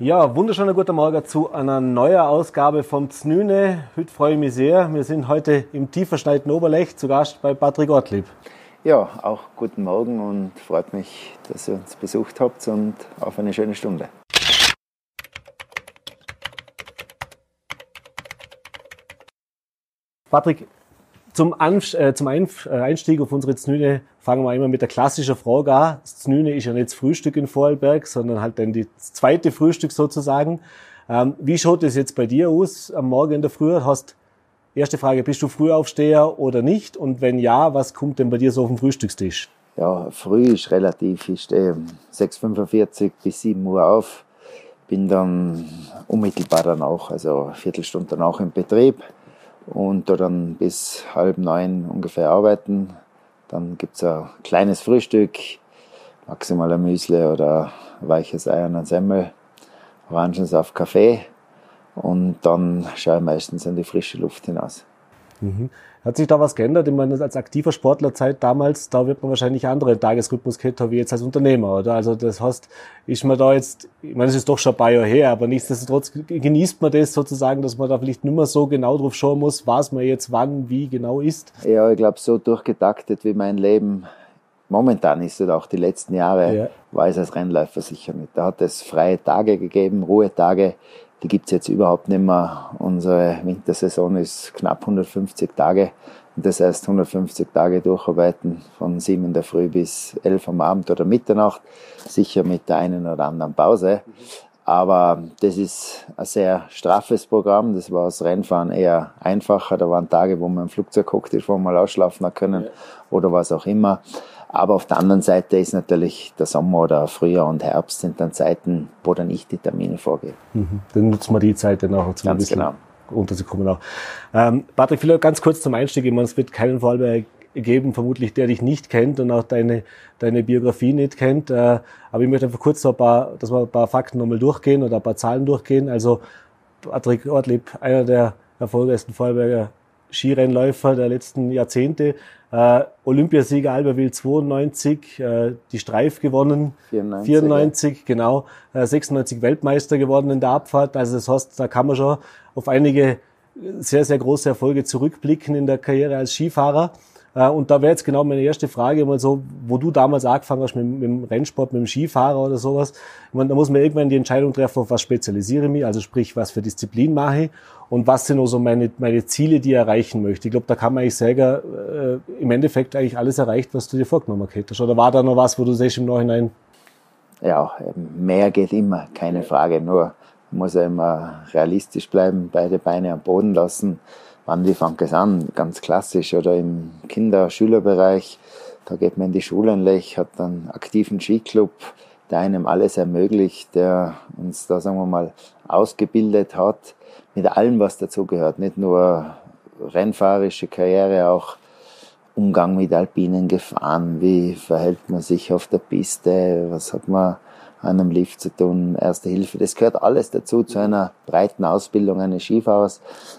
Ja, wunderschöner guten Morgen zu einer neuen Ausgabe vom Znüne. Heute freue ich mich sehr. Wir sind heute im tief verschneiten Oberlech zu Gast bei Patrick Ortlieb. Ja, auch guten Morgen und freut mich, dass ihr uns besucht habt und auf eine schöne Stunde. Patrick, zum Einstieg auf unsere Znüne fangen wir immer mit der klassischen Frage an. Das Znüne ist ja nicht das Frühstück in Vorarlberg, sondern halt dann das zweite Frühstück sozusagen. Wie schaut es jetzt bei dir aus am Morgen in der Früh? Erste Frage, bist du Frühaufsteher oder nicht? Und wenn ja, was kommt denn bei dir so auf den Frühstückstisch? Ja, früh ist relativ. Ich stehe um 6:45 bis 7 Uhr auf, bin dann unmittelbar danach, also eine Viertelstunde danach im Betrieb. Und da dann bis 8:30 ungefähr arbeiten. Dann gibt es ein kleines Frühstück, maximal ein Müsli oder ein weiches Ei und ein Semmel, Orangensaft, Kaffee. Und dann schaue ich meistens in die frische Luft hinaus. Mhm. Hat sich da was geändert? Ich meine, als aktiver Sportlerzeit damals, da wird man wahrscheinlich andere Tagesrhythmus gehabt haben wie jetzt als Unternehmer, oder? Also das heißt, ist man da jetzt, ich meine, es ist doch schon ein paar Jahre her, aber nichtsdestotrotz genießt man das sozusagen, dass man da vielleicht nicht mehr so genau drauf schauen muss, was man jetzt wann, wie genau isst? Ja, ich glaube, so durchgetaktet wie mein Leben momentan ist oder auch die letzten Jahre, ja, war es als Rennläufer sicher nicht. Da hat es freie Tage gegeben, Ruhetage. Die gibt es jetzt überhaupt nicht mehr. Unsere Wintersaison ist knapp 150 Tage. Und das heißt 150 Tage durcharbeiten von 7 in der Früh bis 11 am Abend oder Mitternacht. Sicher mit der einen oder anderen Pause. Aber das ist ein sehr straffes Programm. Das war das Rennfahren eher einfacher. Da waren Tage, wo man im Flugzeug gehockt ist, wo man mal ausschlafen hat können oder was auch immer. Aber auf der anderen Seite ist natürlich der Sommer oder Frühjahr und Herbst sind dann Zeiten, wo dann ich die Termine vorgebe. Dann nutzen wir die Zeit dann auch ein bisschen unterzukommen. Auch. Patrick, vielleicht ganz kurz zum Einstieg. Ich meine, es wird keinen Vorarlberger geben, vermutlich, der dich nicht kennt und auch deine Biografie nicht kennt. Aber ich möchte einfach kurz dass wir ein paar Fakten nochmal durchgehen oder ein paar Zahlen durchgehen. Also Patrick Ortlieb, einer der erfolgreichsten Vorarlberger Skirennläufer der letzten Jahrzehnte. Olympiasieger Albertville 92, die Streif gewonnen, 94 ja. Genau, 96 Weltmeister geworden in der Abfahrt. Also das heißt, da kann man schon auf einige sehr, sehr große Erfolge zurückblicken in der Karriere als Skifahrer. Und da wäre jetzt genau meine erste Frage, mal so, wo du damals angefangen hast mit dem Rennsport, mit dem Skifahrer oder sowas. Ich meine, da muss man irgendwann die Entscheidung treffen, auf was spezialisiere ich mich, also sprich, was für Disziplin mache ich und was sind also meine Ziele, die ich erreichen möchte. Ich glaube, da kann man eigentlich sagen, im Endeffekt eigentlich alles erreicht, was du dir vorgenommen hättest. Oder war da noch was, wo du siehst im Nachhinein? Ja, mehr geht immer, keine Frage. Nur man muss ja immer realistisch bleiben, beide Beine am Boden lassen. Wie fängt es an? Ganz klassisch. Oder im Kinder-Schülerbereich, da geht man in die Schule in Lech, hat einen aktiven Skiclub, der einem alles ermöglicht, der uns da, sagen wir mal, ausgebildet hat, mit allem, was dazugehört. Nicht nur rennfahrerische Karriere, auch Umgang mit alpinen Gefahren. Wie verhält man sich auf der Piste? Was hat man an einem Lift zu tun? Erste Hilfe. Das gehört alles dazu, zu einer breiten Ausbildung eines Skifahrers.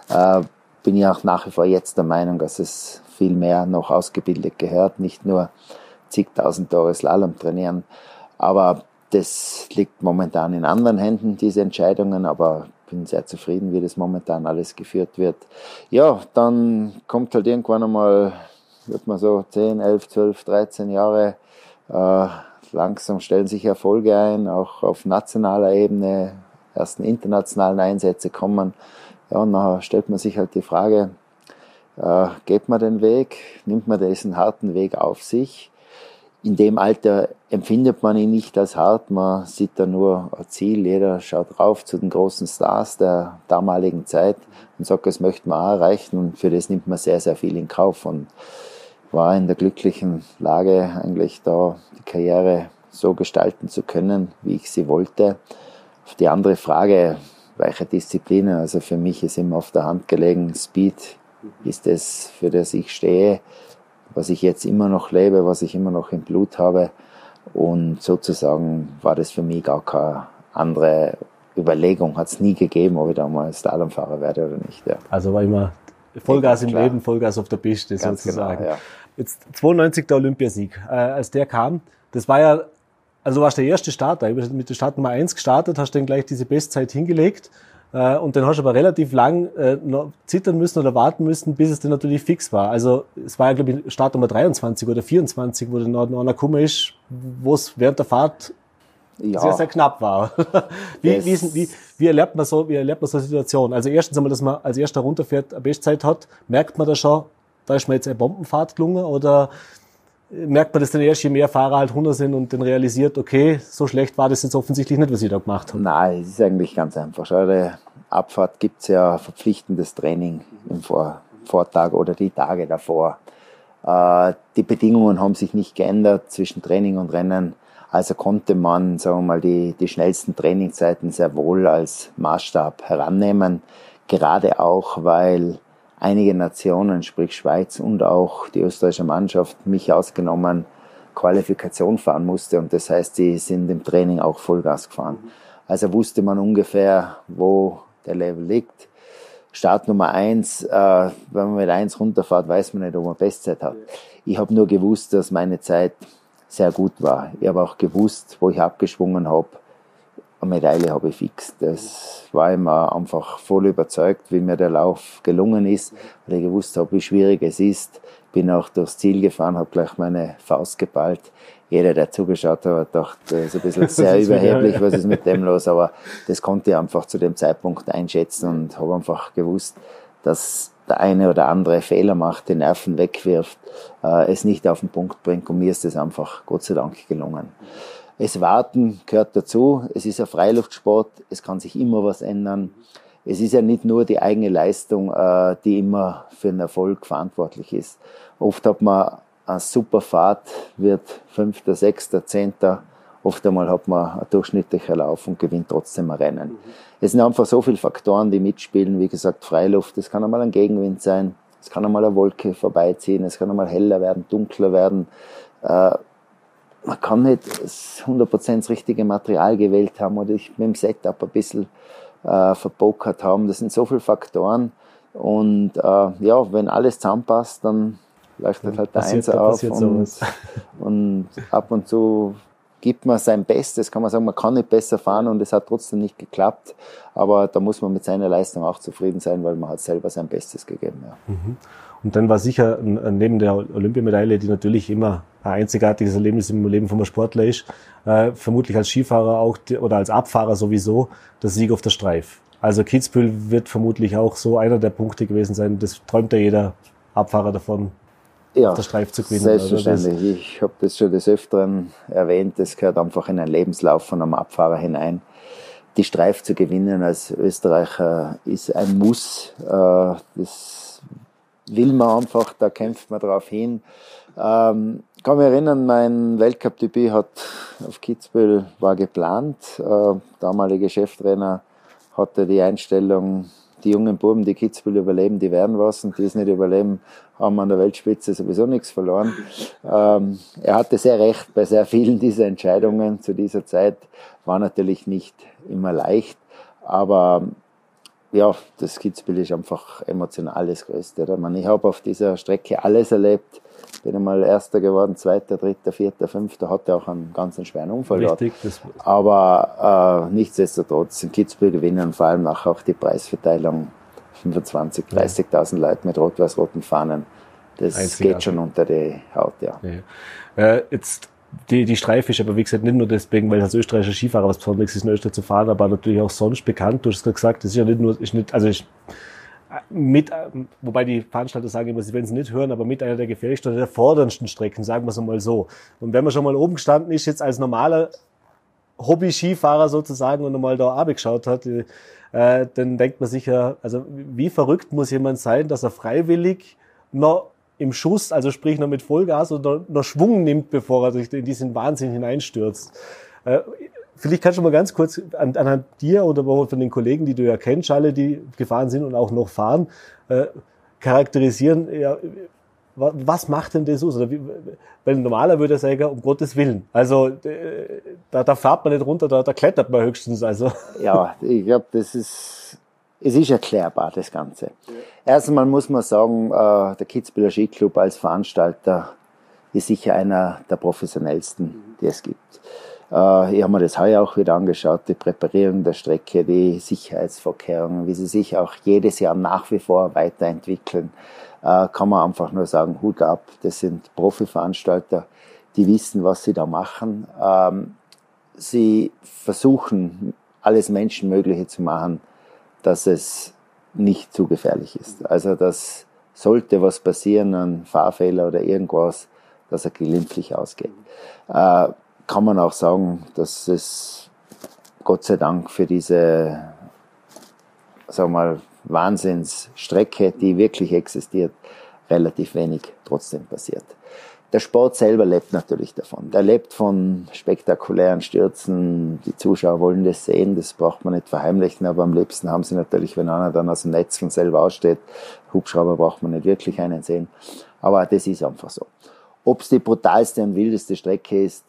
Bin ich auch nach wie vor jetzt der Meinung, dass es viel mehr noch ausgebildet gehört, nicht nur zigtausend Tore Slalom trainieren. Aber das liegt momentan in anderen Händen, diese Entscheidungen, aber bin sehr zufrieden, wie das momentan alles geführt wird. Ja, dann kommt halt irgendwann einmal, wird man so 10, 11, 12, 13 Jahre, langsam stellen sich Erfolge ein, auch auf nationaler Ebene, ersten internationalen Einsätze kommen. Ja, und nachher stellt man sich halt die Frage, geht man den Weg, nimmt man diesen harten Weg auf sich? In dem Alter empfindet man ihn nicht als hart, man sieht da nur ein Ziel, jeder schaut rauf zu den großen Stars der damaligen Zeit und sagt, das möchte man auch erreichen und für das nimmt man sehr, sehr viel in Kauf und war in der glücklichen Lage eigentlich da die Karriere so gestalten zu können, wie ich sie wollte. Auf die andere Frage, welche Disziplinen, also für mich ist immer auf der Hand gelegen, Speed ist das, für das ich stehe, was ich jetzt immer noch lebe, was ich immer noch im Blut habe und sozusagen war das für mich gar keine andere Überlegung, hat es nie gegeben, ob ich da mal Slalomfahrer werde oder nicht. Ja. Also war immer Vollgas im Leben, Vollgas auf der Piste sozusagen. Genau, ja. Jetzt 92 der Olympiasieg, als der kam, das war ja also du warst der erste Starter, du bist mit der Start Nummer 1 gestartet, hast dann gleich diese Bestzeit hingelegt und dann hast du aber relativ lang noch zittern müssen oder warten müssen, bis es dann natürlich fix war. Also es war ja, glaube ich, Start Nummer 23 oder 24, wo dann noch einer gekommen ist, wo es während der Fahrt sehr, sehr knapp war. Wie erlebt man so eine Situation? Also erstens einmal, dass man als erster runterfährt, eine Bestzeit hat, merkt man da schon, da ist mir jetzt eine Bombenfahrt gelungen, oder merkt man das dann erst, je mehr Fahrer halt runter sind und dann realisiert, okay, so schlecht war das jetzt offensichtlich nicht, was ich da gemacht habe? Nein, es ist eigentlich ganz einfach. Schau, der Abfahrt gibt's ja verpflichtendes Training im Vortag oder die Tage davor. Die Bedingungen haben sich nicht geändert zwischen Training und Rennen. Also konnte man, sagen wir mal, die schnellsten Trainingszeiten sehr wohl als Maßstab herannehmen. Gerade auch, weil einige Nationen, sprich Schweiz und auch die österreichische Mannschaft, mich ausgenommen, Qualifikation fahren musste. Und das heißt, die sind im Training auch Vollgas gefahren. Also wusste man ungefähr, wo der Level liegt. Start Nummer 1, wenn man mit 1 runterfährt, weiß man nicht, ob man Bestzeit hat. Ich habe nur gewusst, dass meine Zeit sehr gut war. Ich habe auch gewusst, wo ich abgeschwungen habe, eine Medaille habe ich fix. Das war immer einfach voll überzeugt, wie mir der Lauf gelungen ist, weil ich gewusst habe, wie schwierig es ist. Bin auch durchs Ziel gefahren, habe gleich meine Faust geballt. Jeder, der zugeschaut hat, hat gedacht, das ist ein bisschen sehr überheblich, was ist mit dem los, aber das konnte ich einfach zu dem Zeitpunkt einschätzen und habe einfach gewusst, dass der eine oder andere Fehler macht, die Nerven wegwirft, es nicht auf den Punkt bringt, und mir ist das einfach Gott sei Dank gelungen. Es Warten gehört dazu, es ist ein Freiluftsport, es kann sich immer was ändern. Es ist ja nicht nur die eigene Leistung, die immer für den Erfolg verantwortlich ist. Oft hat man eine super Fahrt, wird 5., 6., 10. Oft einmal hat man ein durchschnittlicher Lauf und gewinnt trotzdem ein Rennen. Es sind einfach so viele Faktoren, die mitspielen. Wie gesagt, Freiluft, es kann einmal ein Gegenwind sein, es kann einmal eine Wolke vorbeiziehen, es kann einmal heller werden, dunkler werden. Man kann nicht 100% das richtige Material gewählt haben oder mit dem Setup ein bisschen verpokert haben. Das sind so viele Faktoren. Und wenn alles zusammenpasst, dann leuchtet halt der Einser auf und ab und zu gibt man sein Bestes, kann man sagen, man kann nicht besser fahren und es hat trotzdem nicht geklappt, aber da muss man mit seiner Leistung auch zufrieden sein, weil man hat selber sein Bestes gegeben. Ja. Und dann war sicher neben der Olympiamedaille, die natürlich immer ein einzigartiges Erlebnis im Leben von einem Sportler ist, vermutlich als Skifahrer auch oder als Abfahrer sowieso, der Sieg auf der Streif. Also Kitzbühel wird vermutlich auch so einer der Punkte gewesen sein, das träumt ja jeder Abfahrer davon, auf der Streif zu gewinnen. Selbstverständlich. Ich habe das schon des Öfteren erwähnt, das gehört einfach in einen Lebenslauf von einem Abfahrer hinein. Die Streif zu gewinnen als Österreicher ist ein Muss. Das will man einfach, da kämpft man drauf hin. Kann mich erinnern, mein Weltcup-Debüt auf Kitzbühel war geplant. Damalige Cheftrainer hatte die Einstellung, die jungen Buben, die Kitzbühel überleben, die werden was, und die es nicht überleben, haben an der Weltspitze sowieso nichts verloren. Er hatte sehr recht bei sehr vielen dieser Entscheidungen zu dieser Zeit. War natürlich nicht immer leicht, aber ja, das Kitzbühel ist einfach emotional das Größte. Ich habe auf dieser Strecke alles erlebt. Bin einmal Erster geworden, Zweiter, Dritter, Vierter, Fünfter, hatte auch einen ganz schweren Unfall dort. Aber nichtsdestotrotz in Kitzbühel gewinnen, und vor allem auch die Preisverteilung, 25.000, 30.000 Leute mit rot-weiß-roten Fahnen. Das geht schon unter die Haut, ja. Jetzt die Streife ist aber, wie gesagt, nicht nur deswegen, weil als österreichischer Skifahrer was Besonderes ist, in Österreich zu fahren, aber natürlich auch sonst bekannt. Du hast gerade gesagt, das ist ja nicht nur, wobei die Veranstalter sagen immer, sie werden es nicht hören, aber mit einer der gefährlichsten oder der forderndsten Strecken, sagen wir es einmal so. Und wenn man schon mal oben gestanden ist, jetzt als normaler Hobby-Skifahrer sozusagen, und einmal da abgeschaut hat, dann denkt man sich ja, also wie verrückt muss jemand sein, dass er freiwillig noch im Schuss, also sprich noch mit Vollgas oder noch Schwung nimmt, bevor er in diesen Wahnsinn hineinstürzt. Vielleicht kannst du mal ganz kurz anhand dir oder von den Kollegen, die du ja kennst, alle, die gefahren sind und auch noch fahren, charakterisieren, ja, was macht denn das aus? Oder weil normaler würde er sagen, um Gottes Willen. Also da fährt man nicht runter, da klettert man höchstens. Also. Ja, ich glaube, es ist erklärbar, das Ganze. Erst einmal muss man sagen, der Kitzbüheler Skiclub als Veranstalter ist sicher einer der professionellsten, die es gibt. Ich habe mir das heuer auch wieder angeschaut, die Präparierung der Strecke, die Sicherheitsvorkehrungen, wie sie sich auch jedes Jahr nach wie vor weiterentwickeln. Kann man einfach nur sagen, Hut ab, das sind Profiveranstalter, die wissen, was sie da machen. Sie versuchen, alles Menschenmögliche zu machen, dass es nicht zu gefährlich ist. Also, dass sollte was passieren, ein Fahrfehler oder irgendwas, dass er glimpflich ausgeht. Kann man auch sagen, dass es Gott sei Dank für diese, sagen wir mal, Wahnsinnsstrecke, die wirklich existiert, relativ wenig trotzdem passiert. Der Sport selber lebt natürlich davon. Der lebt von spektakulären Stürzen. Die Zuschauer wollen das sehen, das braucht man nicht verheimlichen, aber am liebsten haben sie natürlich, wenn einer dann aus dem Netz von selber aussteht. Hubschrauber braucht man nicht wirklich einen sehen. Aber das ist einfach so. Ob es die brutalste und wildeste Strecke ist,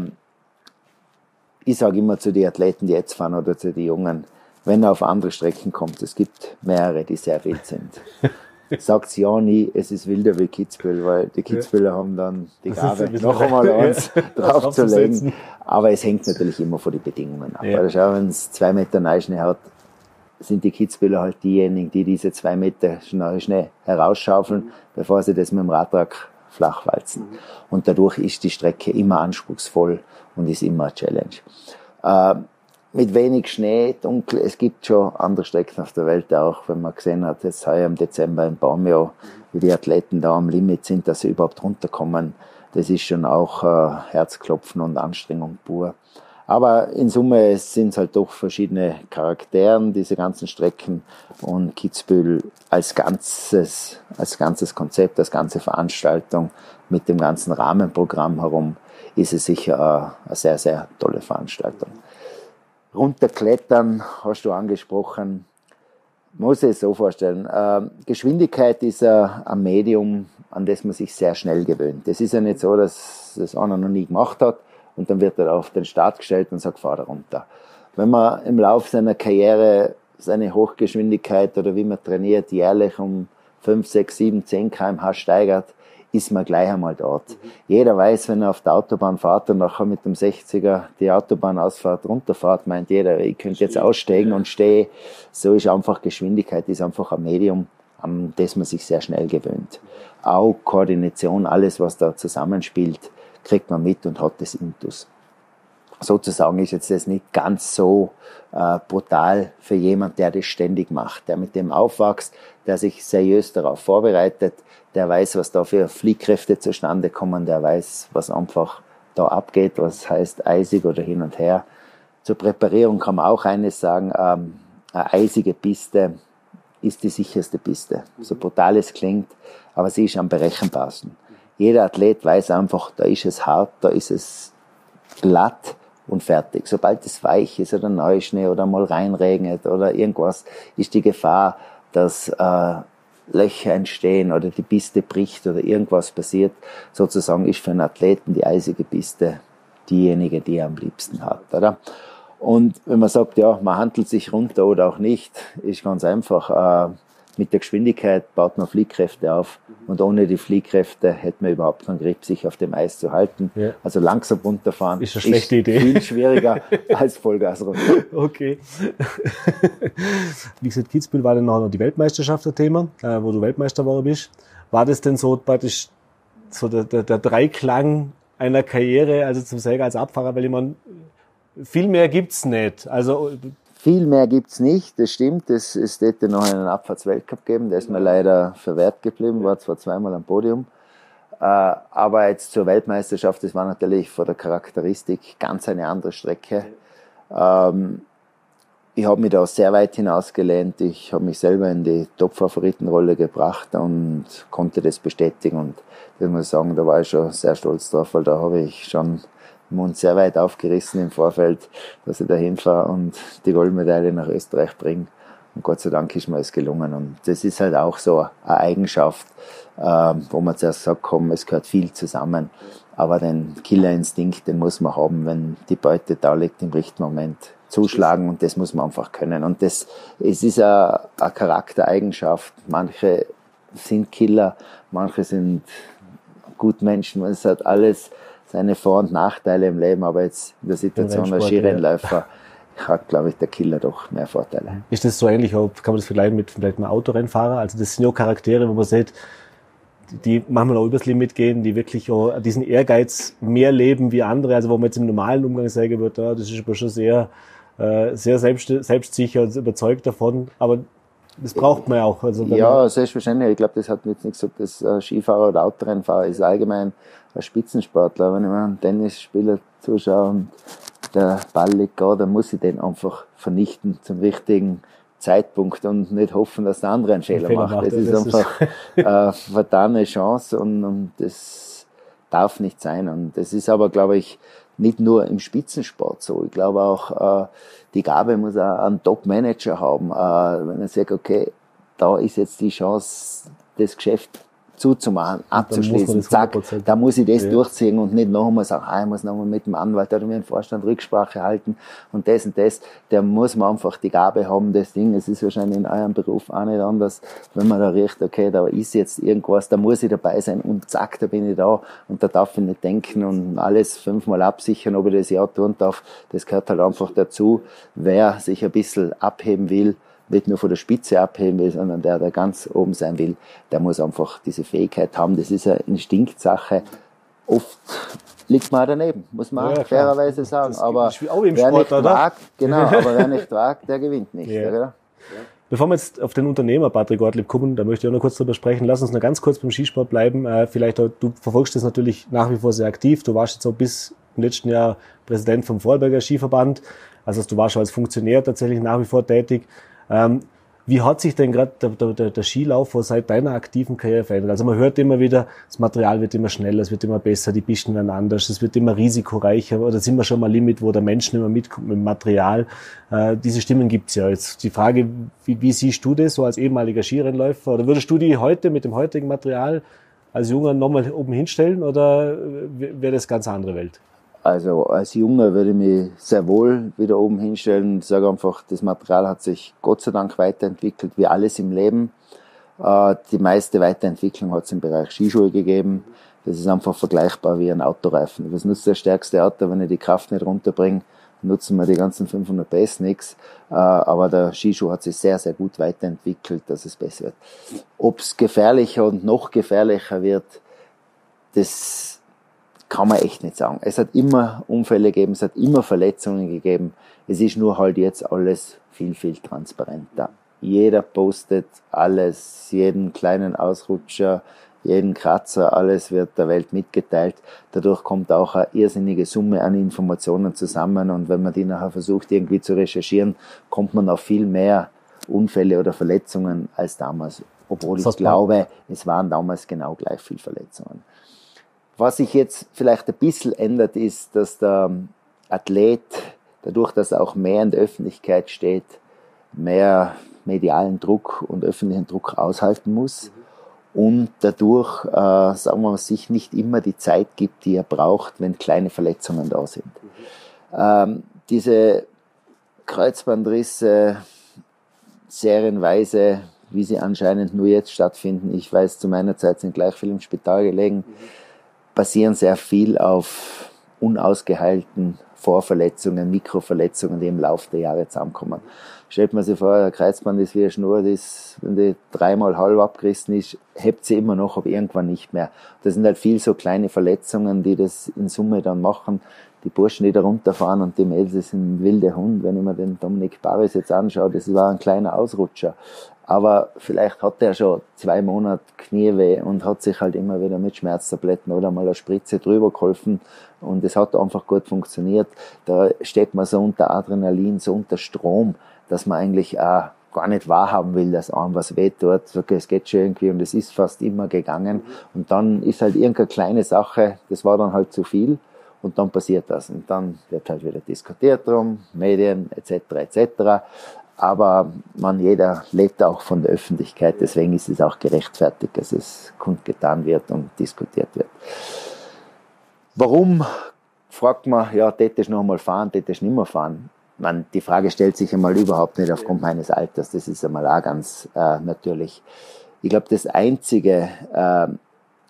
ich sage immer zu den Athleten, die jetzt fahren oder zu den Jungen, wenn er auf andere Strecken kommt, es gibt mehrere, die sehr wild sind. Sagt ja nie, es ist wilder wie Kitzbühel, weil die Kitzbüheler haben dann die Gabe, noch einmal eins draufzulegen. Aber es hängt natürlich immer von den Bedingungen ab. Ja. Also schau, wenn es 2 Meter Neuschnee hat, sind die Kitzbüheler halt diejenigen, die diese 2 Meter Neuschnee herausschaufeln, bevor sie das mit dem Radtrag flach walzen. Und dadurch ist die Strecke immer anspruchsvoll und ist immer eine Challenge. Mit wenig Schnee, dunkel, es gibt schon andere Strecken auf der Welt auch, wenn man gesehen hat, jetzt heuer im Dezember in Baumjahr, wie die Athleten da am Limit sind, dass sie überhaupt runterkommen. Das ist schon auch Herzklopfen und Anstrengung pur. Aber in Summe sind es halt doch verschiedene Charakteren, diese ganzen Strecken, und Kitzbühel als ganzes Konzept, als ganze Veranstaltung mit dem ganzen Rahmenprogramm herum, ist es sicher eine sehr, sehr tolle Veranstaltung. Runterklettern, hast du angesprochen, muss ich es so vorstellen. Geschwindigkeit ist ein Medium, an das man sich sehr schnell gewöhnt. Es ist ja nicht so, dass das einer noch nie gemacht hat und dann wird er auf den Start gestellt und sagt, fahr da runter. Wenn man im Laufe seiner Karriere seine Hochgeschwindigkeit oder wie man trainiert, jährlich um 5, 6, 7, 10 km/h steigert, ist man gleich einmal dort. Jeder weiß, wenn er auf der Autobahn fährt und nachher mit dem 60er die Autobahnausfahrt runterfährt, meint jeder, ich könnte jetzt aussteigen und stehe. So ist einfach Geschwindigkeit, ist einfach ein Medium, an das man sich sehr schnell gewöhnt. Auch Koordination, alles was da zusammenspielt, kriegt man mit und hat das Intus. Sozusagen ist jetzt das nicht ganz so brutal für jemand, der das ständig macht, der mit dem aufwächst, der sich seriös darauf vorbereitet, der weiß, was da für Fliehkräfte zustande kommen, der weiß, was einfach da abgeht, was heißt eisig oder hin und her. Zur Präparierung kann man auch eines sagen, eine eisige Piste ist die sicherste Piste. So brutal es klingt, aber sie ist am berechenbarsten. Jeder Athlet weiß einfach, da ist es hart, da ist es glatt und fertig. Sobald es weich ist oder Neuschnee oder mal reinregnet oder irgendwas, ist die Gefahr, dass Löcher entstehen oder die Piste bricht oder irgendwas passiert. Sozusagen ist für einen Athleten die eisige Piste diejenige, die er am liebsten hat, oder? Und wenn man sagt, ja, man handelt sich runter oder auch nicht, ist ganz einfach. Mit der Geschwindigkeit baut man Fliehkräfte auf und ohne die Fliehkräfte hätte man überhaupt keinen Grip, sich auf dem Eis zu halten. Ja. Also langsam runterfahren ist eine schlechte Idee. Viel schwieriger als Vollgas runter. Okay. Wie gesagt, Kitzbühel war dann noch die Weltmeisterschaft ein Thema, wo du Weltmeister geworden bist. War das denn so praktisch so der Dreiklang einer Karriere, also zum Säger als Abfahrer, weil ich meine, viel mehr gibt's nicht. Also viel mehr gibt's nicht, das stimmt. Es hätte noch einen Abfahrtsweltcup geben, der ist mir leider verwehrt geblieben, war zwar zweimal am Podium. Aber jetzt zur Weltmeisterschaft, das war natürlich von der Charakteristik ganz eine andere Strecke. Ich habe mich da sehr weit hinausgelehnt. Ich habe mich selber in die Top-Favoritenrolle gebracht und konnte das bestätigen. Und das muss ich sagen, da war ich schon sehr stolz drauf, weil da habe ich schon den Mund sehr weit aufgerissen im Vorfeld, dass ich da hinfahre und die Goldmedaille nach Österreich bringe. Und Gott sei Dank ist mir es gelungen. Und das ist halt auch so eine Eigenschaft, wo man zuerst sagt, komm, es gehört viel zusammen. Aber den Killerinstinkt, den muss man haben, wenn die Beute da liegt, im richtigen Moment zuschlagen. Und das muss man einfach können. Und es ist eine Charaktereigenschaft. Manche sind Killer, manche sind Gutmenschen. Es hat alles seine Vor- und Nachteile im Leben, aber jetzt in der Situation als Skirennläufer hat, glaube ich, der Killer doch mehr Vorteile. Ist das so ähnlich, kann man das vergleichen mit vielleicht einem Autorennfahrer? Also das sind ja Charaktere, wo man sieht, die manchmal auch übers Limit gehen, die wirklich auch diesen Ehrgeiz mehr leben wie andere, also wo man jetzt im normalen Umgang sagen wird, das ist aber schon sehr selbstsicher und überzeugt davon, aber das braucht man ja auch. Also ja, selbstverständlich. Ich glaube, das hat jetzt nicht gesagt, dass Skifahrer oder Autorennfahrer ist allgemein ein Spitzensportler. Wenn ich mir einen Tennisspieler zuschaue und der Ball liegt da, dann muss ich den einfach vernichten zum richtigen Zeitpunkt und nicht hoffen, dass der andere einen Fehler macht. Das ist einfach eine vertane Chance und das darf nicht sein. Und das ist aber, glaube ich, nicht nur im Spitzensport so. Ich glaube auch, die Gabe muss auch einen Top-Manager haben. Wenn er sagt, okay, da ist jetzt die Chance, das Geschäft zuzumachen, abzuschließen, zack, da muss ich das durchziehen und nicht noch einmal sagen, ich muss noch einmal mit dem Anwalt oder mit dem Vorstand Rücksprache halten und das. Der muss man einfach die Gabe haben, das Ding. Es ist wahrscheinlich in eurem Beruf auch nicht anders, wenn man da riecht, okay, da ist jetzt irgendwas, da muss ich dabei sein und zack, da bin ich da und da darf ich nicht denken und alles 5-mal absichern, ob ich das ja tun darf. Das gehört halt einfach dazu. Wer sich ein bisschen abheben will, nicht nur von der Spitze abheben will, sondern der ganz oben sein will, der muss einfach diese Fähigkeit haben. Das ist eine Instinktsache. Oft liegt man auch daneben, muss man fairerweise sagen. Das aber wer nicht wagt, aber wer nicht wagt, der gewinnt nicht. Oder? Bevor wir jetzt auf den Unternehmer Patrick Gottlieb kommen, da möchte ich auch noch kurz drüber sprechen. Lass uns noch ganz kurz beim Skisport bleiben. Vielleicht auch, du verfolgst das natürlich nach wie vor sehr aktiv. Du warst jetzt auch bis im letzten Jahr Präsident vom Vorarlberger Skiverband. Also du warst schon als Funktionär tatsächlich nach wie vor tätig. Wie hat sich denn gerade der Skilauf seit deiner aktiven Karriere verändert? Also man hört immer wieder, das Material wird immer schneller, es wird immer besser, die Pisten werden anders, es wird immer risikoreicher, oder sind wir schon mal Limit, wo der Mensch nicht mehr mitkommt mit dem Material? Diese Stimmen gibt's ja. Jetzt die Frage, wie siehst du das so als ehemaliger Skirennläufer? Oder würdest du die heute mit dem heutigen Material als Junger nochmal oben hinstellen, oder wäre das ganz eine andere Welt? Also als Junge würde ich mich sehr wohl wieder oben hinstellen. Ich sage einfach, das Material hat sich Gott sei Dank weiterentwickelt, wie alles im Leben. Die meiste Weiterentwicklung hat es im Bereich Skischuhe gegeben. Das ist einfach vergleichbar wie ein Autoreifen. Was nutzt der stärkste Auto, wenn ich die Kraft nicht runterbringe? Nutzen wir die ganzen 500 PS nichts. Aber der Skischuh hat sich sehr, sehr gut weiterentwickelt, dass es besser wird. Ob es gefährlicher und noch gefährlicher wird, das kann man echt nicht sagen. Es hat immer Unfälle gegeben, es hat immer Verletzungen gegeben. Es ist nur halt jetzt alles viel, viel transparenter. Jeder postet alles, jeden kleinen Ausrutscher, jeden Kratzer, alles wird der Welt mitgeteilt. Dadurch kommt auch eine irrsinnige Summe an Informationen zusammen und wenn man die nachher versucht irgendwie zu recherchieren, kommt man auf viel mehr Unfälle oder Verletzungen als damals. Obwohl ich glaube, es waren damals genau gleich viel Verletzungen. Was sich jetzt vielleicht ein bisschen ändert, ist, dass der Athlet, dadurch, dass er auch mehr in der Öffentlichkeit steht, mehr medialen Druck und öffentlichen Druck aushalten muss und dadurch, sagen wir mal, sich nicht immer die Zeit gibt, die er braucht, wenn kleine Verletzungen da sind. Diese Kreuzbandrisse serienweise, wie sie anscheinend nur jetzt stattfinden, ich weiß, zu meiner Zeit sind gleich viele im Spital gelegen, basieren sehr viel auf unausgeheilten Vorverletzungen, Mikroverletzungen, die im Laufe der Jahre zusammenkommen. Stellt man sich vor, ein Kreuzband ist wie eine Schnur, wenn die 3-mal halb abgerissen ist, hebt sie immer noch, aber irgendwann nicht mehr. Das sind halt viel so kleine Verletzungen, die das in Summe dann machen. Die Burschen, die da runterfahren und die Mädels, das sind wilde Hunde. Wenn ich mir den Dominik Barris jetzt anschaue, das war ein kleiner Ausrutscher. Aber vielleicht hat er schon 2 Monate Knieweh und hat sich halt immer wieder mit Schmerztabletten oder mal eine Spritze drüber geholfen und es hat einfach gut funktioniert. Da steht man so unter Adrenalin, so unter Strom, dass man eigentlich auch gar nicht wahrhaben will, dass einem was wehtut. Okay, es geht schon irgendwie und es ist fast immer gegangen. Und dann ist halt irgendeine kleine Sache, das war dann halt zu viel und dann passiert das. Und dann wird halt wieder diskutiert drum, Medien etc. etc. Aber jeder lebt auch von der Öffentlichkeit, deswegen ist es auch gerechtfertigt, dass es kundgetan wird und diskutiert wird. Warum, fragt man, tät ich noch einmal fahren, tät ich nicht mehr fahren? Die Frage stellt sich einmal überhaupt nicht aufgrund meines Alters, das ist einmal auch ganz natürlich. Ich glaube, das Einzige,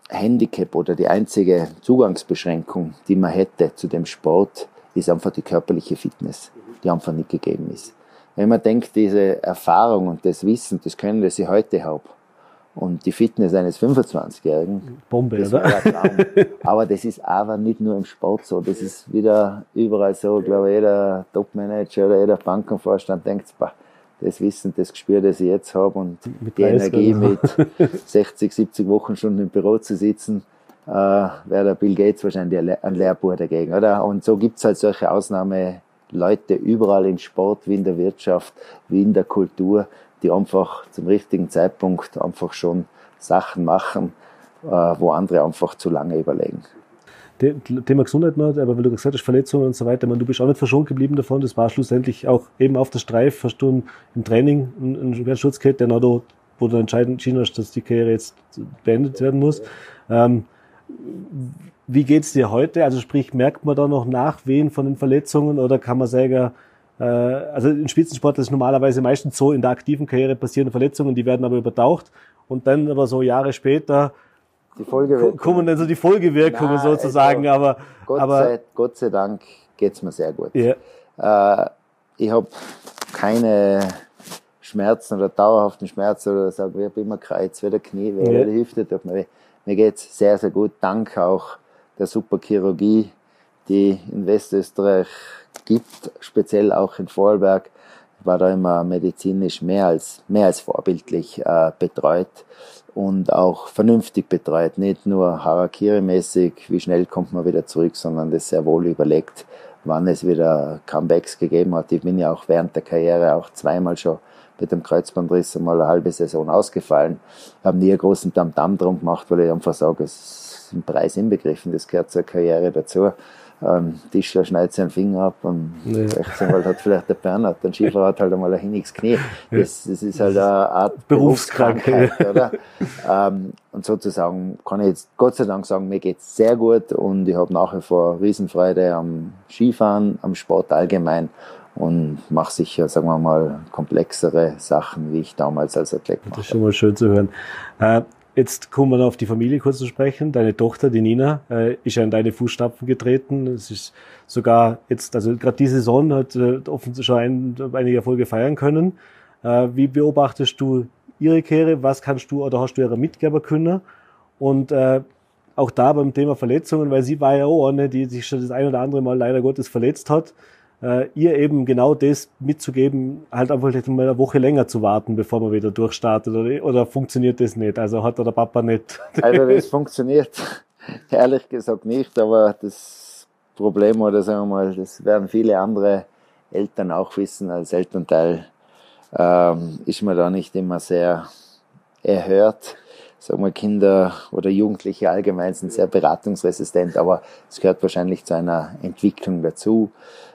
Handicap oder die einzige Zugangsbeschränkung, die man hätte zu dem Sport, ist einfach die körperliche Fitness, die einfach nicht gegeben ist. Wenn man denkt, diese Erfahrung und das Wissen, das Können, das ich heute habe, und die Fitness eines 25-Jährigen, Bombe, das oder? wäre ein Traum. Aber das ist aber nicht nur im Sport so, das ist wieder überall so. Ich glaube, jeder Top-Manager oder jeder Bankenvorstand denkt, das Wissen, das Gespür, das ich jetzt habe und mit die Energie mit 60, 70 Wochenstunden im Büro zu sitzen, wäre der Bill Gates wahrscheinlich ein Lehrbuch dagegen, oder? Und so gibt's halt solche Ausnahmeleute überall im Sport, wie in der Wirtschaft, wie in der Kultur, die einfach zum richtigen Zeitpunkt einfach schon Sachen machen, wo andere einfach zu lange überlegen. Thema Gesundheit noch, aber weil du gesagt hast, Verletzungen und so weiter, du bist auch nicht verschont geblieben davon, das war schlussendlich auch eben auf der Streif, hast du im Training einen schweren Schutz gehabt, der noch, wo du entschieden hast, dass die Karriere jetzt beendet werden muss. Wie geht's dir heute? Also sprich, merkt man da noch Nachwehen von den Verletzungen oder kann man sagen, also im Spitzensport ist normalerweise meistens so, in der aktiven Karriere passieren Verletzungen, die werden aber übertaucht und dann aber so Jahre später kommen dann so die Folgewirkungen sozusagen, also Gott sei Dank geht's mir sehr gut. Yeah. Ich habe keine Schmerzen oder dauerhaften Schmerzen oder sage, ich habe immer Kreuz, weder Knie, weder die Hüfte tut mir weh. Mir geht's sehr, sehr gut, dank auch der Superchirurgie, die in Westösterreich gibt, speziell auch in Vorarlberg. Ich war da immer medizinisch mehr als vorbildlich betreut und auch vernünftig betreut, nicht nur Harakiri-mäßig, wie schnell kommt man wieder zurück, sondern das sehr wohl überlegt, wann es wieder Comebacks gegeben hat. Ich bin ja auch während der Karriere auch zweimal schon mit dem Kreuzbandriss einmal eine halbe Saison ausgefallen. Ich habe nie einen großen Tamtam drum gemacht, weil ich einfach sage, es ist ein Preis inbegriffen, das gehört zur Karriere dazu. Tischler schneidet sich einen Finger ab und Rechtsanwalt hat vielleicht eine Bernhard, ein Skifahrer hat halt einmal ein hinniges Knie. Das ist halt eine Art Berufskrankheit, oder? Und sozusagen kann ich jetzt Gott sei Dank sagen, mir geht's sehr gut und ich habe nach wie vor Riesenfreude am Skifahren, am Sport allgemein und mache sicher, sagen wir mal, komplexere Sachen, wie ich damals als Athlet mache. Das ist schon mal schön zu hören. Jetzt kommen wir noch auf die Familie kurz zu sprechen. Deine Tochter, die Nina, ist ja in deine Fußstapfen getreten. Es ist sogar jetzt, also gerade die Saison hat offensichtlich schon einige Erfolge feiern können. Wie beobachtest du ihre Karriere? Was kannst du oder hast du ihre Mitgeber können? Und auch da beim Thema Verletzungen, weil sie war ja auch eine, die sich schon das ein oder andere Mal leider Gottes verletzt hat. Ihr eben genau das mitzugeben, halt einfach mal eine Woche länger zu warten, bevor man wieder durchstartet, oder funktioniert das nicht? Also hat der Papa nicht? Also das funktioniert ehrlich gesagt nicht, aber das Problem, oder sagen wir mal, das werden viele andere Eltern auch wissen, als Elternteil ist man da nicht immer sehr erhört. Sagen wir, Kinder oder Jugendliche allgemein sind sehr beratungsresistent, aber es gehört wahrscheinlich zu einer Entwicklung dazu.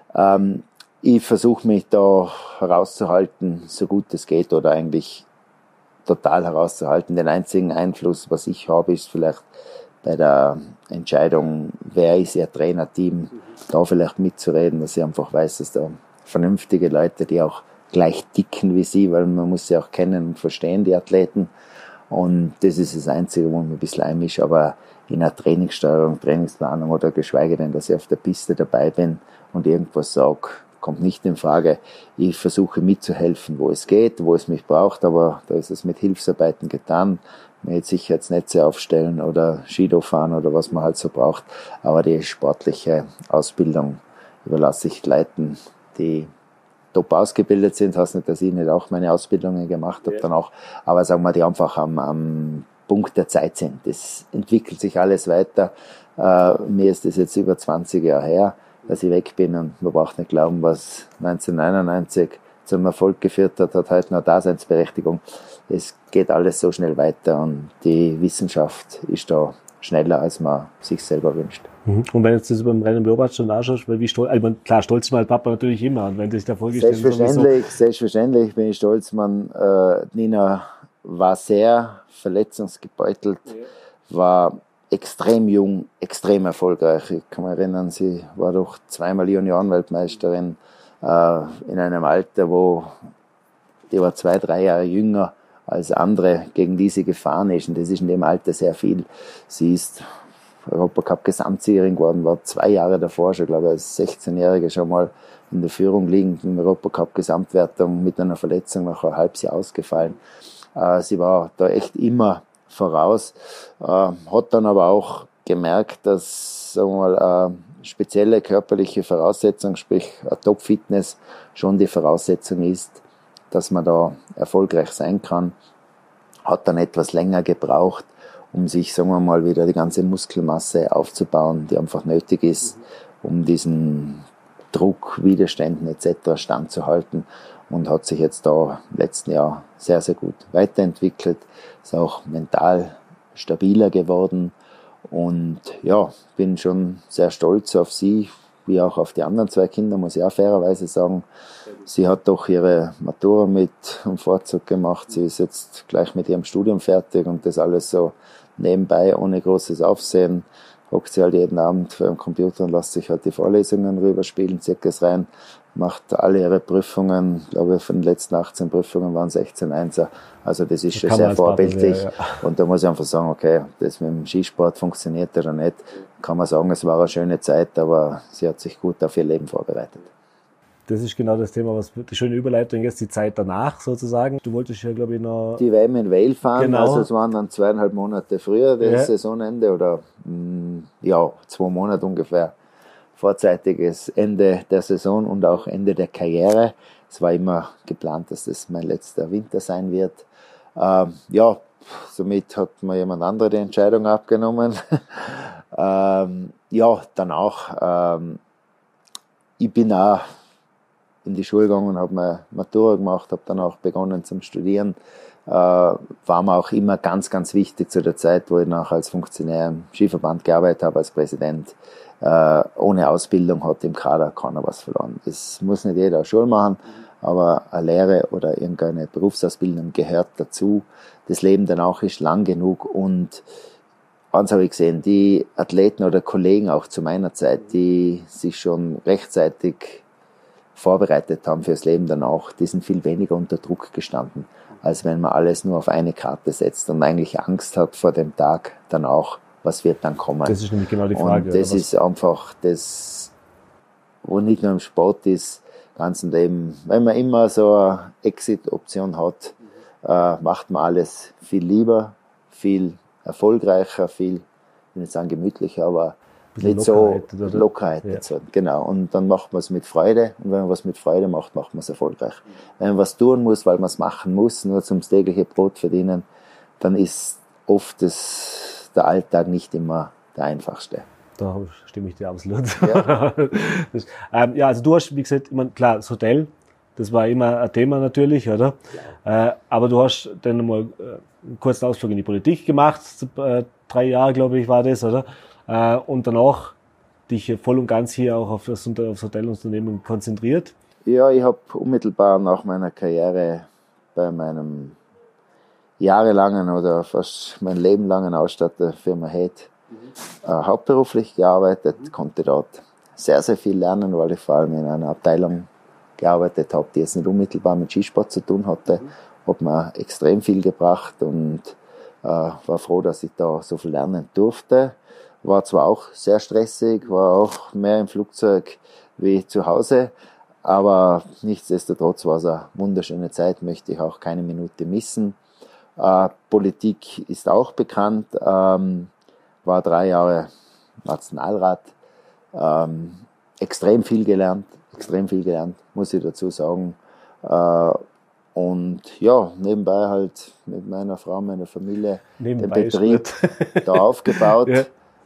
Ich versuche mich da herauszuhalten, so gut es geht, oder eigentlich total herauszuhalten. Den einzigen Einfluss, was ich habe, ist vielleicht bei der Entscheidung, wer ist ihr Trainerteam, da vielleicht mitzureden, dass ich einfach weiß, dass da vernünftige Leute, die auch gleich ticken wie sie, weil man muss sie auch kennen und verstehen, die Athleten. Und das ist das Einzige, wo ich ein bisschen einmische, aber in einer Trainingssteuerung, Trainingsplanung oder geschweige denn, dass ich auf der Piste dabei bin und irgendwas sage, kommt nicht in Frage. Ich versuche mitzuhelfen, wo es geht, wo es mich braucht, aber da ist es mit Hilfsarbeiten getan, mit Sicherheitsnetze aufstellen oder Skido fahren oder was man halt so braucht. Aber die sportliche Ausbildung überlasse ich Leuten, die top ausgebildet sind. Das heißt nicht, dass ich nicht auch meine Ausbildungen gemacht habe, dann auch, aber sagen wir, die einfach am Punkt der Zeit sind. Das entwickelt sich alles weiter. Mir ist das jetzt über 20 Jahre her, dass ich weg bin, und man braucht nicht glauben, was 1999 zum Erfolg geführt hat, hat heute noch Daseinsberechtigung. Es geht alles so schnell weiter und die Wissenschaft ist da schneller, als man sich selber wünscht. Und wenn jetzt das beim Rennen beobachtest und anschaust, weil wie stolz, also klar, stolz ist man als Papa natürlich immer, und wenn das sich da vorgestellt Selbstverständlich bin ich stolz. Nina war sehr verletzungsgebeutelt, war extrem jung, extrem erfolgreich. Ich kann mich erinnern, sie war doch zweimal Juniorenweltmeisterin in einem Alter, wo die war 2-3 Jahre jünger als andere gegen die sie gefahren ist. Und das ist in dem Alter sehr viel. Sie ist Europacup-Gesamtsiegerin geworden, war 2 Jahre davor schon, glaube ich, als 16-Jährige schon mal in der Führung liegend in der Europacup-Gesamtwertung mit einer Verletzung nach ein halbes Jahr ausgefallen. Sie war da echt immer voraus, hat dann aber auch gemerkt, dass, sagen wir mal, spezielle körperliche Voraussetzung, sprich eine Top-Fitness, schon die Voraussetzung ist, dass man da erfolgreich sein kann. Hat dann etwas länger gebraucht, um sich, sagen wir mal, wieder die ganze Muskelmasse aufzubauen, die einfach nötig ist, um diesen Druck, Widerständen etc. standzuhalten, und hat sich jetzt da im letzten Jahr sehr, sehr gut weiterentwickelt, ist auch mental stabiler geworden und ja, bin schon sehr stolz auf sie, wie auch auf die anderen 2 Kinder, muss ich auch fairerweise sagen. Sie hat doch ihre Matura mit einem Vorzug gemacht, sie ist jetzt gleich mit ihrem Studium fertig und das alles so nebenbei, ohne großes Aufsehen, hockt sie halt jeden Abend vor dem Computer und lässt sich halt die Vorlesungen rüberspielen, Zirkus rein, macht alle ihre Prüfungen, ich glaube von den letzten 18 Prüfungen waren 16 Einser, also das ist schon sehr vorbildlich, ja. Und da muss ich einfach sagen, okay, das mit dem Skisport funktioniert oder nicht, kann man sagen, es war eine schöne Zeit, aber sie hat sich gut auf ihr Leben vorbereitet. Das ist genau das Thema, was die schöne Überleitung ist, die Zeit danach sozusagen. Du wolltest ja, glaube ich, noch... Die WM in Vail fahren, genau. Also es waren dann 2,5 Monate früher das Saisonende oder 2 Monate ungefähr. Vorzeitiges Ende der Saison und auch Ende der Karriere. Es war immer geplant, dass das mein letzter Winter sein wird. Somit hat mir jemand andere die Entscheidung abgenommen. Danach, ich bin auch in die Schule gegangen, habe meine Matura gemacht, habe dann auch begonnen zum Studieren. War mir auch immer ganz, ganz wichtig zu der Zeit, wo ich nachher als Funktionär im Skiverband gearbeitet habe, als Präsident. Ohne Ausbildung hat im Kader keiner was verloren. Das muss nicht jeder eine Schule machen, aber eine Lehre oder irgendeine Berufsausbildung gehört dazu. Das Leben danach ist lang genug und eins habe ich gesehen, die Athleten oder Kollegen auch zu meiner Zeit, die sich schon rechtzeitig vorbereitet haben fürs Leben danach, die sind viel weniger unter Druck gestanden, als wenn man alles nur auf eine Karte setzt und eigentlich Angst hat vor dem Tag danach, was wird dann kommen. Das ist nämlich genau die Frage. Und das ist einfach das, wo nicht nur im Sport ist, ganzen Leben. Wenn man immer so eine Exit-Option hat, macht man alles viel lieber, viel erfolgreicher, viel, ich will nicht sagen gemütlicher, aber nicht so Lockerheit. Ja. Genau. Und dann macht man es mit Freude. Und wenn man was mit Freude macht, macht man es erfolgreich. Wenn man was tun muss, weil man es machen muss, nur zum tägliche Brot verdienen, dann ist oft der Alltag nicht immer der einfachste. Da stimme ich dir absolut. Ja. Also du hast, wie gesagt, immer, klar, das Hotel, das war immer ein Thema natürlich, oder? Ja. Aber du hast dann mal einen kurzen Ausflug in die Politik gemacht, 3 Jahre, glaube ich, war das, oder? Und danach dich voll und ganz hier auch auf das Hotelunternehmen konzentriert? Ja, ich habe unmittelbar nach meiner Karriere bei meinem jahrelangen oder fast mein Leben langen Ausstatterfirma Head hauptberuflich gearbeitet, konnte dort sehr, sehr viel lernen, weil ich vor allem in einer Abteilung gearbeitet habe, die jetzt nicht unmittelbar mit Skisport zu tun hatte. Hat mir extrem viel gebracht und war froh, dass ich da so viel lernen durfte. War zwar auch sehr stressig, war auch mehr im Flugzeug wie zu Hause, aber nichtsdestotrotz war es eine wunderschöne Zeit, möchte ich auch keine Minute missen. Politik ist auch bekannt, war 3 Jahre Nationalrat, extrem viel gelernt, muss ich dazu sagen. Und ja, nebenbei halt mit meiner Frau, meiner Familie den Betrieb da aufgebaut. Ja.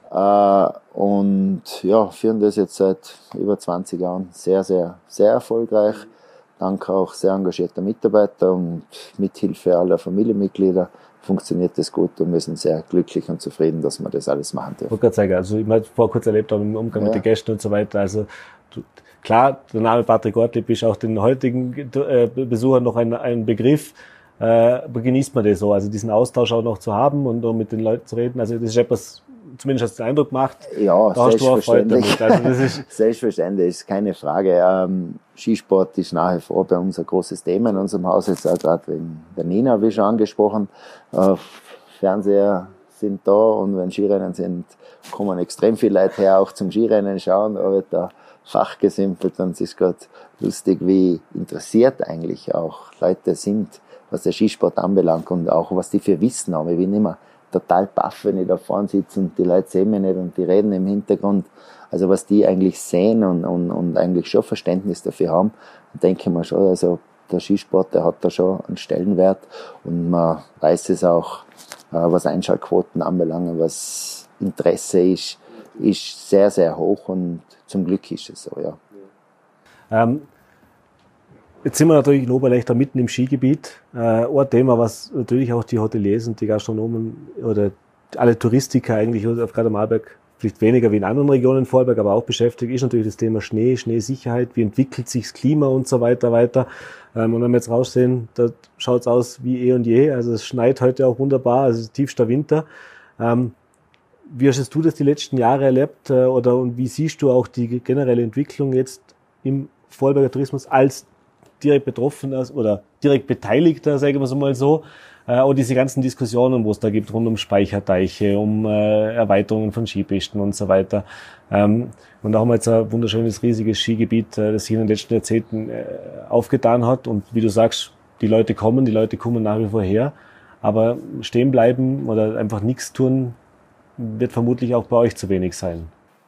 Und ja, führen das jetzt seit über 20 Jahren sehr, sehr, sehr erfolgreich. Dank auch sehr engagierter Mitarbeiter und mit Hilfe aller Familienmitglieder funktioniert das gut und wir sind sehr glücklich und zufrieden, dass wir das alles machen dürfen. Ich wollte gerade sagen, also ich habe vor kurzem erlebt im Umgang mit den Gästen und so weiter, also klar, der Name Patrick Ortlieb ist auch den heutigen Besuchern noch ein Begriff. Genießt man das so, also diesen Austausch auch noch zu haben und mit den Leuten zu reden, also das ist etwas, zumindest hast du den Eindruck gemacht, ja, da hast du auch Freude damit. Also das ist selbstverständlich, ist keine Frage. Sksport ist nach wie vor bei uns ein großes Thema in unserem Haus, jetzt auch gerade wegen der Nina, wie schon angesprochen. Fernseher sind da und wenn Skirennen sind, kommen extrem viele Leute her, auch zum Skirennen schauen, da wird da fachgesimpelt und es ist gerade lustig, wie interessiert eigentlich auch Leute sind, was der Skisport anbelangt und auch was die für Wissen haben. Ich bin immer total baff, wenn ich da vorne sitze und die Leute sehen mich nicht und die reden im Hintergrund. Also was die eigentlich sehen und eigentlich schon Verständnis dafür haben, denke ich mir schon, also der Skisport, der hat da schon einen Stellenwert und man weiß es auch, was Einschaltquoten anbelangt, was Interesse ist sehr, sehr hoch und zum Glück ist es so, ja. Jetzt sind wir natürlich in Oberleichter mitten im Skigebiet. Ein Thema, was natürlich auch die Hoteliers und die Gastronomen oder alle Touristiker eigentlich auf gerade am Arlberg, vielleicht weniger wie in anderen Regionen Vorarlberg, aber auch beschäftigt, ist natürlich das Thema Schnee, Schneesicherheit, wie entwickelt sich das Klima und so weiter. Und wenn wir jetzt raussehen, da schaut's aus wie eh und je. Also es schneit heute auch wunderbar, also es ist tiefster Winter. Wie hast du das die letzten Jahre erlebt und wie siehst du auch die generelle Entwicklung jetzt im Vorarlberger Tourismus als direkt Betroffener oder direkt Beteiligter, sagen wir es mal so, und diese ganzen Diskussionen, wo es da gibt, rund um Speicherteiche, um Erweiterungen von Skipisten und so weiter. Und da haben wir jetzt ein wunderschönes, riesiges Skigebiet, das sich in den letzten Jahrzehnten aufgetan hat. Und wie du sagst, die Leute kommen nach wie vor her, aber stehen bleiben oder einfach nichts tun, wird vermutlich auch bei euch zu wenig sein.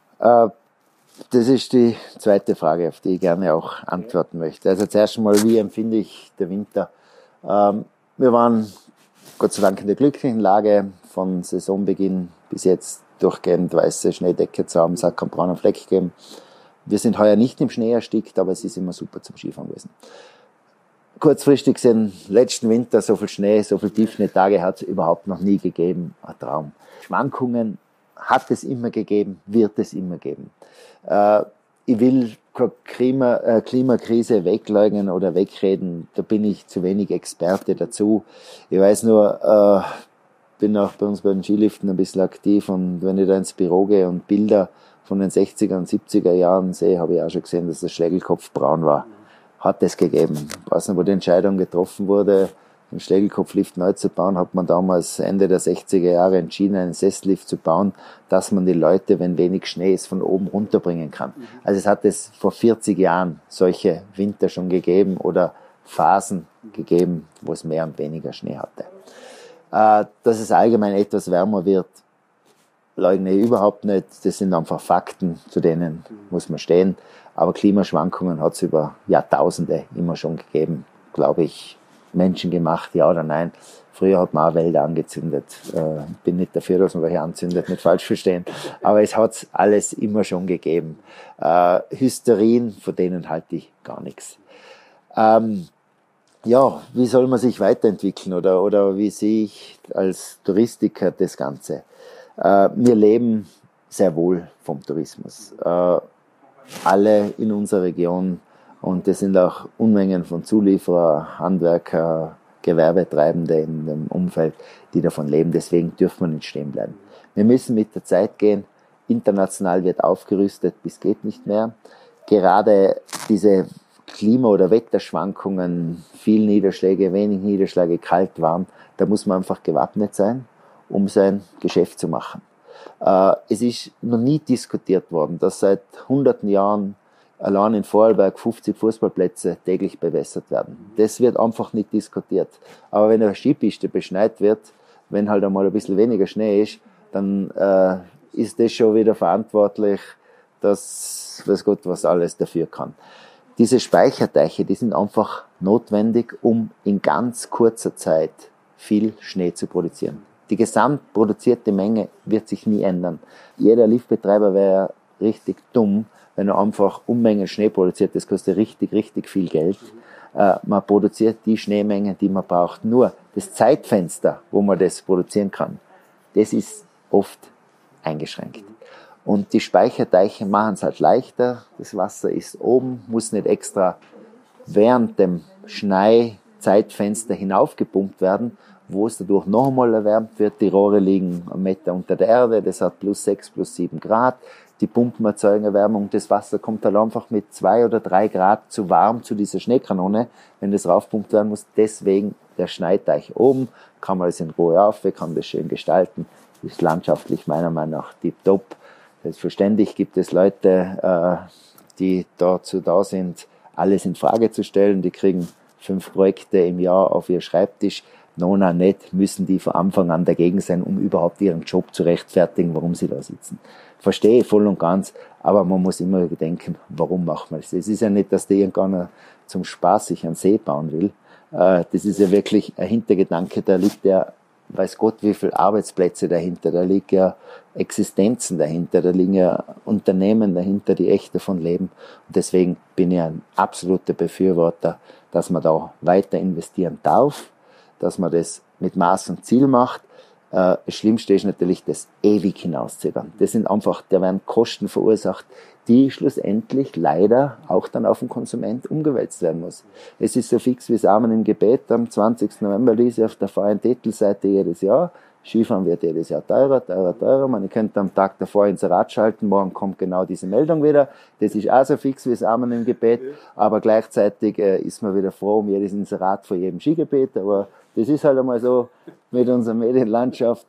Das ist die zweite Frage, auf die ich gerne auch antworten möchte. Also zuerst einmal, wie empfinde ich den Winter? Wir waren Gott sei Dank in der glücklichen Lage, von Saisonbeginn bis jetzt durchgehend weiße Schneedecke zu haben. Es hat keinen braunen Fleck gegeben. Wir sind heuer nicht im Schnee erstickt, aber es ist immer super zum Skifahren gewesen. Kurzfristig sind letzten Winter so viel Schnee, so viel Tiefschneetage hat es überhaupt noch nie gegeben. Ein Traum. Schwankungen hat es immer gegeben, wird es immer geben. Ich will keine Klimakrise wegleugnen oder wegreden, da bin ich zu wenig Experte dazu. Ich weiß nur, bin auch bei uns bei den Skiliften ein bisschen aktiv und wenn ich da ins Büro gehe und Bilder von den 60er und 70er Jahren sehe, habe ich auch schon gesehen, dass der Schlägelkopf braun war. Hat es gegeben. Ich weiß nicht, wo die Entscheidung getroffen wurde, den Schlägelkopflift neu zu bauen, hat man damals Ende der 60er Jahre entschieden, einen Sessellift zu bauen, dass man die Leute, wenn wenig Schnee ist, von oben runterbringen kann. Also es hat es vor 40 Jahren solche Winter schon gegeben oder Phasen gegeben, wo es mehr und weniger Schnee hatte. Dass es allgemein etwas wärmer wird, leugne ich überhaupt nicht. Das sind einfach Fakten, zu denen muss man stehen. Aber Klimaschwankungen hat es über Jahrtausende immer schon gegeben, glaube ich. Menschen gemacht, ja oder nein. Früher hat man auch Wälder angezündet. Bin nicht dafür, dass man welche anzündet, nicht falsch verstehen. Aber es hat alles immer schon gegeben. Hysterien, von denen halte ich gar nichts. Ja, wie soll man sich weiterentwickeln oder wie sehe ich als Touristiker das Ganze? Wir leben sehr wohl vom Tourismus. Alle in unserer Region. Und das sind auch Unmengen von Zulieferer, Handwerker, Gewerbetreibende in dem Umfeld, die davon leben. Deswegen dürfen wir nicht stehen bleiben. Wir müssen mit der Zeit gehen. International wird aufgerüstet, bis geht nicht mehr. Gerade diese Klima- oder Wetterschwankungen, viel Niederschläge, wenig Niederschläge, kalt, warm, da muss man einfach gewappnet sein, um sein Geschäft zu machen. Es ist noch nie diskutiert worden, dass seit hunderten Jahren allein in Vorarlberg 50 Fußballplätze täglich bewässert werden. Das wird einfach nicht diskutiert. Aber wenn eine Skipiste beschneit wird, wenn halt einmal ein bisschen weniger Schnee ist, dann ist das schon wieder verantwortlich, dass weiß Gott was alles dafür kann. Diese Speicherteiche, die sind einfach notwendig, um in ganz kurzer Zeit viel Schnee zu produzieren. Die gesamtproduzierte Menge wird sich nie ändern. Jeder Liftbetreiber wäre richtig dumm, wenn er einfach Unmengen Schnee produziert. Das kostet richtig, richtig viel Geld. Man produziert die Schneemenge, die man braucht. Nur das Zeitfenster, wo man das produzieren kann, das ist oft eingeschränkt. Und die Speicherteiche machen es halt leichter. Das Wasser ist oben, muss nicht extra während dem Schneizeitfenster hinaufgepumpt werden. wo es dadurch noch einmal erwärmt wird. Die Rohre liegen 1 Meter unter der Erde, das hat +6, +7 Grad. Die Pumpen erzeugen Erwärmung, das Wasser kommt halt einfach mit 2 oder 3 Grad zu warm zu dieser Schneekanone, wenn das raufpumpt werden muss. Deswegen der Schneiteich oben, kann man das in Ruhe auf, kann das schön gestalten, ist landschaftlich meiner Meinung nach tipptopp. Selbstverständlich gibt es Leute, die dazu da sind, alles in Frage zu stellen. Die kriegen 5 Projekte im Jahr auf ihr Schreibtisch. Nona nicht, müssen die von Anfang an dagegen sein, um überhaupt ihren Job zu rechtfertigen, warum sie da sitzen. Verstehe ich voll und ganz, aber man muss immer denken, warum macht man das? Es ist ja nicht, dass der irgendeiner zum Spaß sich einen See bauen will. Das ist ja wirklich ein Hintergedanke, da liegt ja, weiß Gott, wie viele Arbeitsplätze dahinter, da liegen ja Existenzen dahinter, da liegen ja Unternehmen dahinter, die echt davon leben. Und deswegen bin ich ein absoluter Befürworter, dass man da weiter investieren darf, dass man das mit Maß und Ziel macht. Das Schlimmste ist natürlich das ewig hinauszögern. Das sind einfach, da werden Kosten verursacht, die schlussendlich leider auch dann auf den Konsument umgewälzt werden muss. Es ist so fix wie das Amen im Gebet. Am 20. November lese ich auf der freien Titelseite jedes Jahr: Skifahren wird jedes Jahr teurer, teurer, teurer. Man könnte am Tag davor ins Rad schalten, morgen kommt genau diese Meldung wieder. Das ist auch so fix wie das Amen im Gebet, aber gleichzeitig ist man wieder froh um jedes Inserat vor jedem Skigebet. Aber das ist halt einmal so mit unserer Medienlandschaft.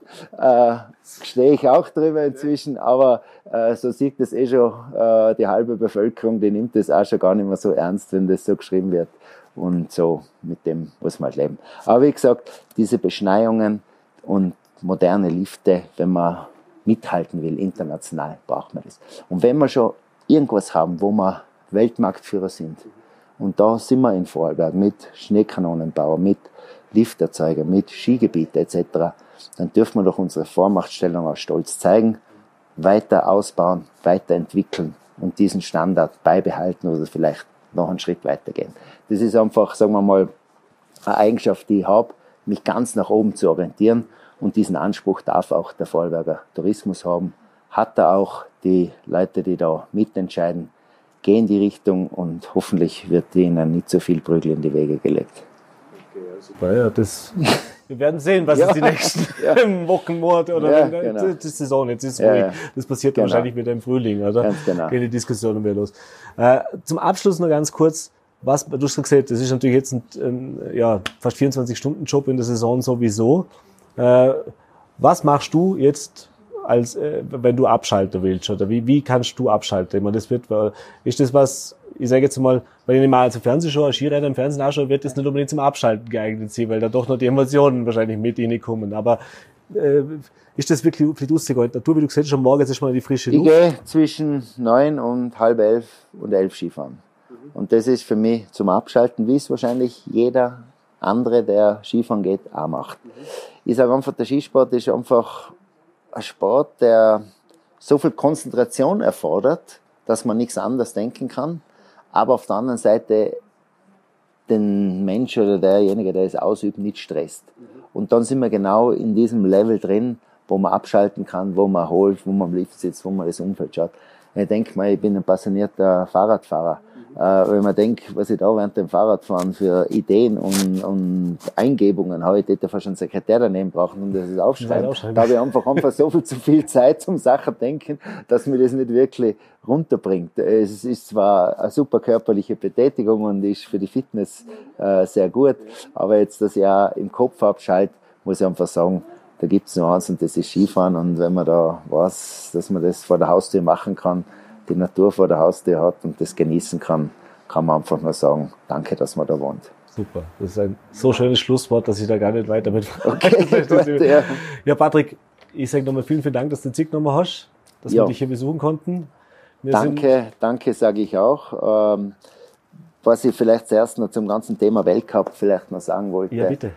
Stehe ich auch drüber inzwischen, aber so sieht das schon die halbe Bevölkerung, die nimmt das auch schon gar nicht mehr so ernst, wenn das so geschrieben wird. Und so, mit dem muss man halt leben. Aber wie gesagt, diese Beschneiungen und moderne Lifte, wenn man mithalten will, international, braucht man das. Und wenn wir schon irgendwas haben, wo wir Weltmarktführer sind, und da sind wir in Vorarlberg mit Schneekanonenbau, mit Lifterzeuger, mit Skigebiete etc., dann dürfen wir doch unsere Vormachtstellung auch stolz zeigen, weiter ausbauen, weiterentwickeln und diesen Standard beibehalten oder vielleicht noch einen Schritt weitergehen. Das ist einfach, sagen wir mal, eine Eigenschaft, die ich habe, mich ganz nach oben zu orientieren, und diesen Anspruch darf auch der Vorarlberger Tourismus haben. Hat er auch. Die Leute, die da mitentscheiden, gehen in die Richtung, und hoffentlich wird ihnen nicht so viel Prügel in die Wege gelegt. Super, ja, wir werden sehen, was es die nächsten Wochen, Monate oder genau. Die Saison jetzt ist ruhig. Das passiert wahrscheinlich wieder im Frühling, oder? Ganz genau. Geht die Diskussion mehr los. Zum Abschluss noch ganz kurz, du hast gesagt, das ist natürlich jetzt ein fast 24-Stunden-Job in der Saison sowieso. Was machst du jetzt, wenn du abschalten willst, oder wie kannst du abschalten? Ich meine, ist das was, ich sage jetzt mal, wenn ich mal als Fernsehshow, als Skirennen im Fernsehen anschaue, wird das nicht unbedingt zum Abschalten geeignet sein, weil da doch noch die Emotionen wahrscheinlich mit reinkommen. Aber ist das wirklich für die ausgegoldene Natur, wie du gesagt hast, am Morgen ist mal die frische Luft? Ich gehe zwischen 9 und halb 11 und 11 Skifahren. Und das ist für mich zum Abschalten, wie es wahrscheinlich jeder andere, der Skifahren geht, auch macht. Ich sage einfach, der Skisport ist einfach ein Sport, der so viel Konzentration erfordert, dass man nichts anderes denken kann, aber auf der anderen Seite den Mensch oder derjenige, der es ausübt, nicht stresst. Und dann sind wir genau in diesem Level drin, wo man abschalten kann, wo man holt, wo man am Lift sitzt, wo man das Umfeld schaut. Ich denke mal, ich bin ein passionierter Fahrradfahrer. Wenn man denkt, was ich da während dem Fahrradfahren für Ideen und Eingebungen habe, ich hätte fast einen Sekretär daneben brauchen, um das aufschreiben. Da habe ich einfach so viel zu viel Zeit zum Sachen denken, dass mir das nicht wirklich runterbringt. Es ist zwar eine super körperliche Betätigung und ist für die Fitness sehr gut, aber jetzt, dass ich auch im Kopf abschalte, muss ich einfach sagen, da gibt's nur eins, und das ist Skifahren. Und wenn man da weiß, dass man das vor der Haustür machen kann, die Natur vor der Haustür hat und das genießen kann, kann man einfach nur sagen, danke, dass man da wohnt. Super, das ist ein so schönes Schlusswort, dass ich da gar nicht weiter mit. Okay, ja, Patrick, ich sage nochmal vielen Dank, dass du den Zeit nochmal hast, dass wir dich hier besuchen konnten. Danke, sage ich auch. Was ich vielleicht zuerst noch zum ganzen Thema Weltcup vielleicht noch sagen wollte. Ja, bitte.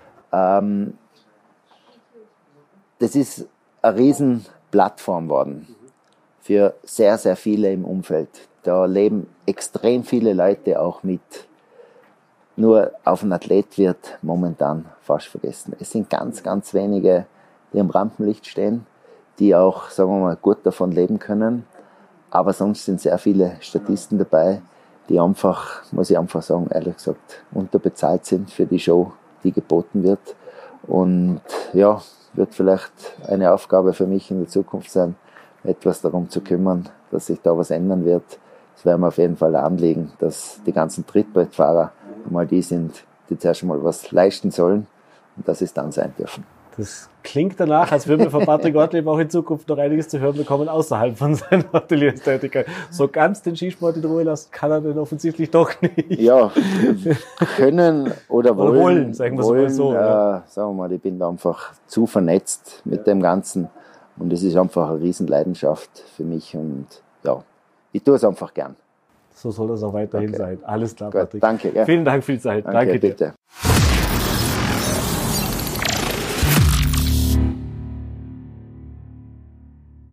Das ist eine riesen Plattform worden für sehr, sehr viele im Umfeld. Da leben extrem viele Leute auch mit. Nur auf ein Athlet wird momentan fast vergessen. Es sind ganz, ganz wenige, die am Rampenlicht stehen, die auch, sagen wir mal, gut davon leben können. Aber sonst sind sehr viele Statisten dabei, die einfach, muss ich einfach sagen, ehrlich gesagt, unterbezahlt sind für die Show, die geboten wird. Und ja, wird vielleicht eine Aufgabe für mich in der Zukunft sein, etwas darum zu kümmern, dass sich da was ändern wird. Es wäre mir auf jeden Fall ein Anliegen, dass die ganzen Trittbrettfahrer einmal die sind, die zuerst mal was leisten sollen und dass sie es dann sein dürfen. Das klingt danach, als würden wir von Patrick Ortlieb auch in Zukunft noch einiges zu hören bekommen außerhalb von seiner Atelierstätigkeit. So ganz den Skisport in Ruhe lassen kann er denn offensichtlich doch nicht. Ja, können oder wollen, sagen wir es mal so. Sagen wir mal, ich bin da einfach zu vernetzt mit dem Ganzen und es ist einfach eine Riesenleidenschaft für mich und ja, ich tue es einfach gern. So soll das auch weiterhin sein. Alles klar, Gut, Patrick. danke. Ja. Vielen Dank für die Zeit. Danke dir. Bitte.